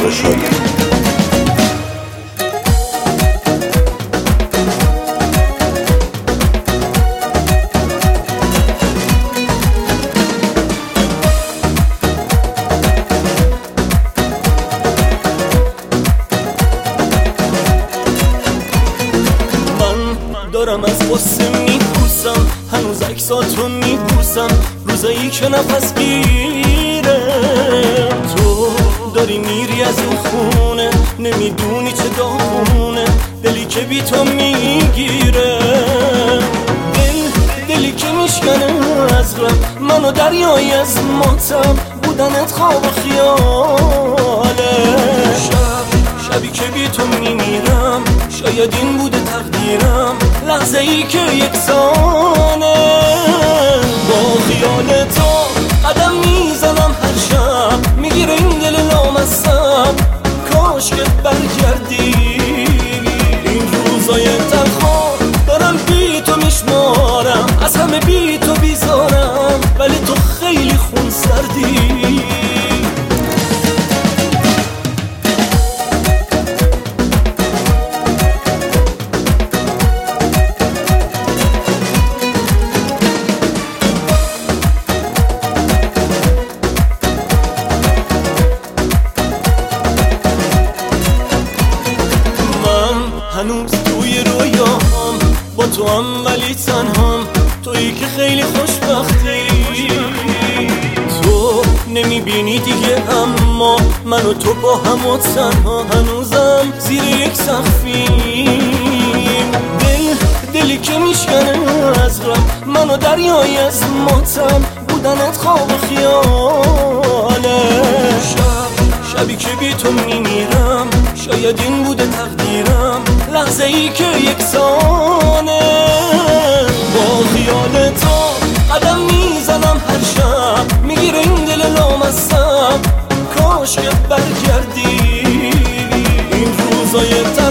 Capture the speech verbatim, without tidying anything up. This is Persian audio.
دارم از غصه میپوسم، هنوز عکساتو میبوسم، روزایی که نفس گیره. تو داری میری از این خونه، نمیدونی چه داغونه، دلی که بی تو میگیره. دل دلی که میشکنه از غم، منو دریایی از ماتم، بودنت خواب و خیاله. شب شبی که بی تو میمیرم، شاید این بوده تقدیرم، لحظه ای که یکسانه. با خیال تو قدم میزنم هر شب، میگیره این دل لامصب، کاش که برگردی. این روزای تلخو دارم بی تو میشمارم، از همه بی تو بیزارم، ولی تو خیلی خون سردی. هنوز توی رویاهم با تو هم ولی تنهام، تویی که خیلی خوشبختی. تو نمیبینی دیگه اما من و تو با هم و تنها، هنوزم زیر یک سقفیم. دل دلی که میشکنه از غم، من و دریایی از ماتم، بودنت خواب و خیاله. شب شبی که بی تو میمیرم، شاید این بوده تقدیرم، لحظه ای که یکسانه. با خیال تو قدم میزنم هر شب، میگیره این دل لامصب، کاش که برگردی. این روزای